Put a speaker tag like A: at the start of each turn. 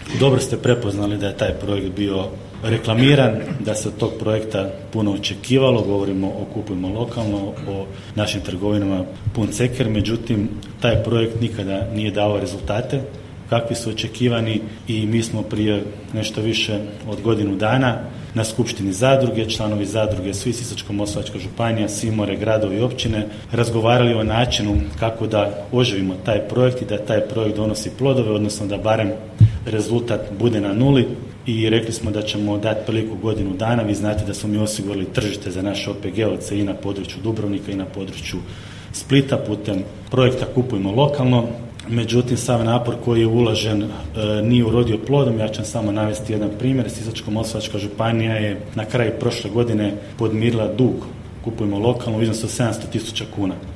A: Dobro ste prepoznali da je taj projekt bio reklamiran, da se od tog projekta puno očekivalo, govorimo o Kupujmo lokalno, o našim trgovinama pun ceker, međutim taj projekt nikada nije dao rezultate kakvi su očekivani i mi smo prije nešto više od godinu dana na skupštini zadruge, članovi zadruge svi Sisačko-moslavačka županija, svi more, gradovi i općine razgovarali o načinu kako da oživimo taj projekt i da taj projekt donosi plodove, odnosno da barem rezultat bude na nuli i rekli smo da ćemo dati priliku godinu dana. Vi znate da smo mi osigurali tržište za naše OPG-ovce i na području Dubrovnika i na području Splita putem projekta Kupujmo lokalno. Međutim, sav napor koji je uložen nije urodio plodom. Ja ću samo navesti jedan primjer. Sisačko-moslavačka županija je na kraju prošle godine podmirila dug Kupujmo lokalno u iznosu od 700.000 kuna.